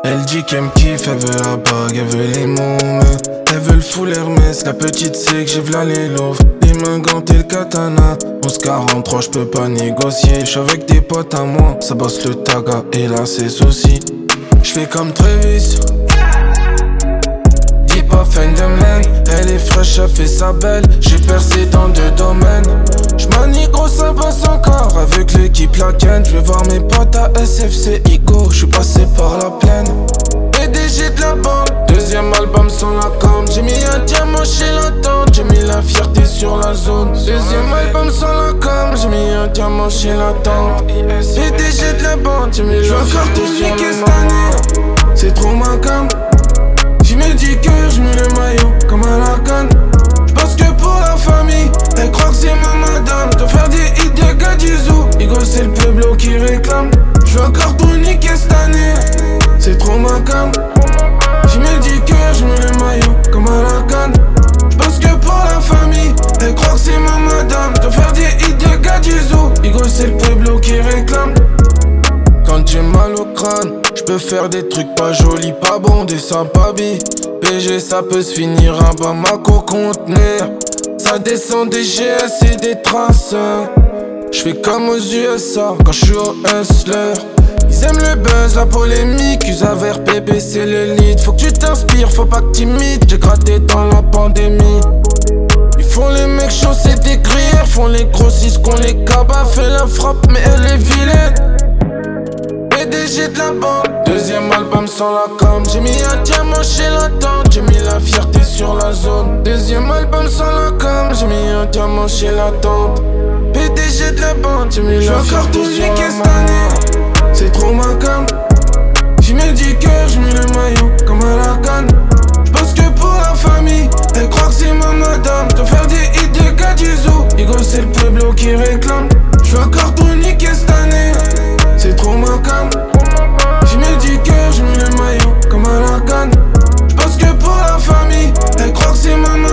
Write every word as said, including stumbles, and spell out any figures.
Elle dit qu'elle me kiffe, elle veut la bague, elle veut les mômes. Elle veut le full Hermès, la petite sait que j'ai v'là les loaves. Les mains gantées, le katana. onze quarante-trois, j'peux pas négocier. J'suis avec des potes à moi, ça bosse le taga et là c'est souci. J'fais comme Travis. Dis pas fin de main, elle est fraîche, elle fait sa belle. J'ai percé dans deux domaines. J'manie gros, ça bosse encore. Avec l'équipe la Ken, j'vais voir mes potes à S F C Igo. J'suis passé par la plaine. P D G de la bande, deuxième album sans la com. J'ai mis un diamant chez la tante, j'ai mis la fierté sur la zone. Deuxième album sans la com, j'ai mis un diamant chez la tante. P D G de la bande, j'ai mis la fierté sur la zone. Cette année, c'est trop ma cam. J'y mets du cœur, j'mets le maillot comme à la canne. J'pense que pour la famille, elle croit que c'est ma madame. De faire des hits de gars du zoo, Igo c'est le pueblo qui réclame. J'veux encore tout niquer cette année, c'est trop ma cam. J'y mets du cœur, j'mets le maillot comme à la canne. J'pense que pour la famille, elle croit que c'est ma madame. De faire des hits de gars du zoo, Igo c'est le pueblo qui réclame. Quand j'ai mal au crâne, j'peux faire des trucs pas jolis, pas bons, des sympas billes. P G ça peut se finir un Bamako conteneur. Ça descend des G S et des traces. J'fais comme aux U S A quand j'suis au hustler. Ils aiment le buzz, la polémique, Usaver, P B c'est l'élite. Faut que tu t'inspires, faut pas que t'imites. J'ai gratté dans la pandémie. Ils font les mecs chauds, c'est des grières. Font les grossistes qu'on les cabas. Fait la frappe mais elle est vilaine. P D G de la bande, deuxième album sans la com. J'ai mis un diamant chez la tante, j'ai mis la fierté sur la zone. Deuxième album sans la com, j'ai mis un diamant chez la tante. P D G de la bande, j'ai mis la fierté sur la zone. C'est trop ma cam. J'y mets du cœur, j'mets le maillot comme à la canne. J'pense que pour la famille, elle croit que c'est ma madame. De faire des hits de gars du zoo, Igo c'est le pueblo qui réclame. J'veux encore tout niquer cette année, c'est trop ma cam. J'y mets du cœur, j'mets le maillot comme à la canne. J'pense que pour la famille, elle croit que c'est ma madame.